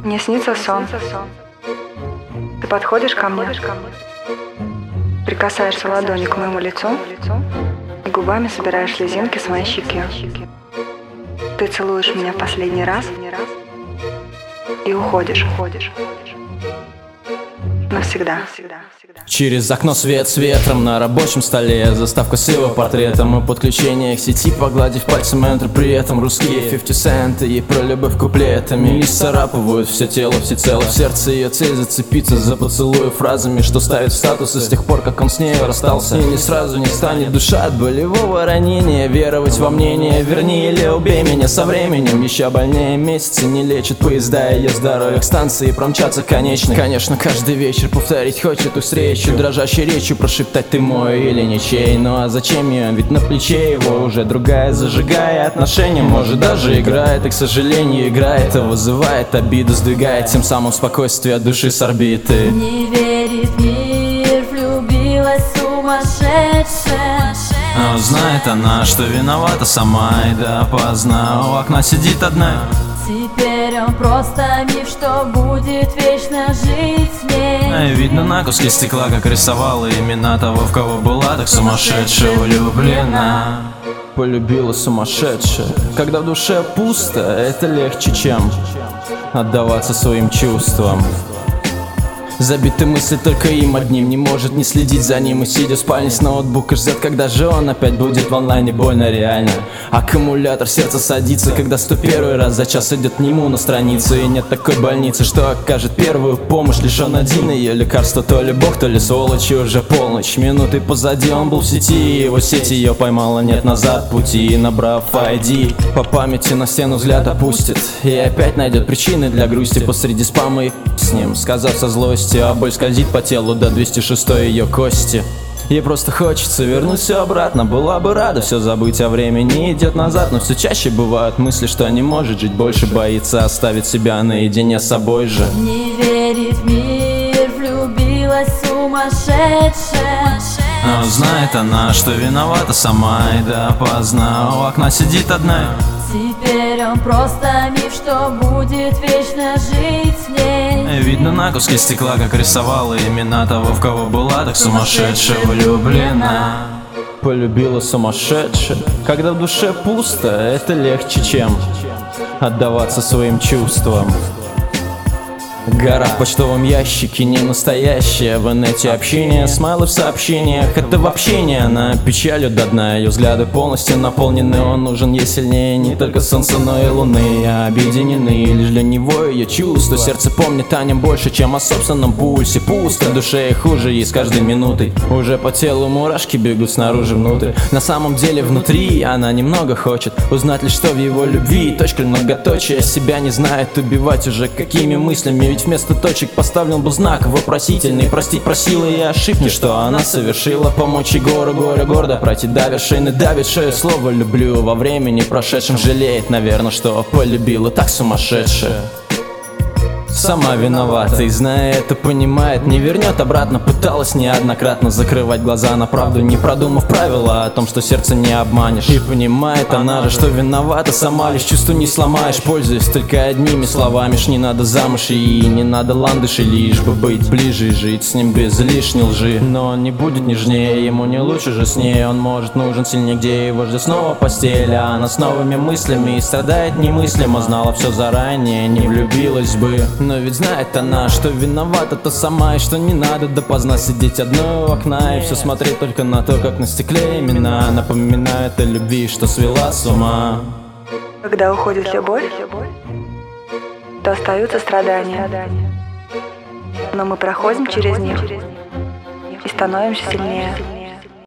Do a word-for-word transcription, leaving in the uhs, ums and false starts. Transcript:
Мне снится сон. Ты подходишь ко мне, прикасаешься ладонью к моему лицу и губами собираешь слезинки с моей щеки. Ты целуешь меня в последний раз и уходишь. Навсегда. Через окно свет с ветром на рабочем столе, заставка с его портретом и подключение к сети, погладив пальцем энтер, при этом русские пятьдесят цент и про любовь куплетами лишь царапывают все тело всецело. В сердце ее цель зацепиться за поцелуи фразами, что ставит в статусы с тех пор, как он с ней расстался. И не сразу не станет душа от болевого ранения веровать во мнение, верни или убей меня. Со временем еще больнее, месяцы не лечат поезда, ее здоровье к станции промчаться конечный. Конечно, каждый вечер повторить хочет эту встречу, дрожащей речью прошептать ты мой или ничей. Ну а зачем ее, ведь на плече его уже другая, зажигая отношения, может даже играет. И к сожалению игра это вызывает обиду, сдвигает тем самым спокойствие души с орбиты. Не верит мир, влюбилась сумасшедшая. Но знает она, что виновата сама, и допоздна у окна сидит одна. Теперь он просто миф, что будет вечно жить с ней. Видно на куске стекла, как рисовала имена того, в кого была так сумасшедшая влюблена. Полюбила сумасшедшая. Когда в душе пусто, это легче, чем отдаваться своим чувствам. Забиты мысли только им одним, не может не следить за ним. И сидя в спальне с ноутбука ждет, когда же он опять будет в онлайне. Больно реально. Аккумулятор сердца садится, когда сто первый раз за час идет к нему на страницу. И нет такой больницы, что окажет первую помощь. Лишь он один, ее лекарство, то ли бог, то ли сволочь. И уже полночь, минуты позади, он был в сети, и его сеть ее поймала, нет назад пути. И набрав ай ди, по памяти на стену взгляд опустит, и опять найдет причины для грусти посреди спама. И с ним, сказав со злостью, а боль скользит по телу до двести шестой ее кости. Ей просто хочется вернуть все обратно, была бы рада все забыть, а время не идет назад. Но все чаще бывают мысли, что не может жить больше, боится оставить себя наедине с собой же. Не верит мир, влюбилась сумасшедшая. Но знает она, что виновата сама, и допоздна у окна сидит одна. Теперь он просто миф, что будет вечно жить с ней. Видно на куске стекла, как рисовала имена того, в кого была так сумасшедшая влюблена. Полюбила сумасшедшая. Когда в душе пусто, это легче, чем отдаваться своим чувствам. Гора в почтовом ящике не настоящая, в инете общение, смайлы в сообщениях, это вообще не она. Печалью до дна, ее взгляды полностью наполнены, он нужен ей сильнее не только солнца, но и луны. Объединены лишь для него ее чувства, сердце помнит о нем больше, чем о собственном пульсе. Пусто, в душе и хуже ей с каждой минутой, уже по телу мурашки бегут снаружи внутрь. На самом деле внутри она немного хочет узнать лишь, что в его любви точка многоточия. Себя не знает, убивать уже какими мыслями, ведь вместо точек поставлен был знак вопросительный. Простить просила и ошибки, что она совершила, помочь Егору горе гордо пройти до вершины. Давит шею слово люблю, во времени прошедшем жалеет, наверное, что полюбила так сумасшедшая. Сама виновата и, зная это, понимает, не вернет обратно. Пыталась неоднократно закрывать глаза на правду, не продумав правила о том, что сердце не обманешь. И понимает она же, что виновата сама, лишь чувство не сломаешь, пользуясь только одними словами. Ж не надо замуж и не надо ландышей, лишь бы быть ближе и жить с ним без лишней лжи. Но он не будет нежнее, ему не лучше же с ней. Он может нужен сильнее, где его ждет снова постель, а она с новыми мыслями и страдает немыслимо. Знала все заранее, не влюбилась бы. Но ведь знает она, что виновата-то сама, и что не надо допоздна сидеть одной у окна и все смотреть только на то, как на стекле имена напоминают о любви, что свела с ума. Когда уходит любовь, то остаются страдания, но мы проходим через них и становимся сильнее.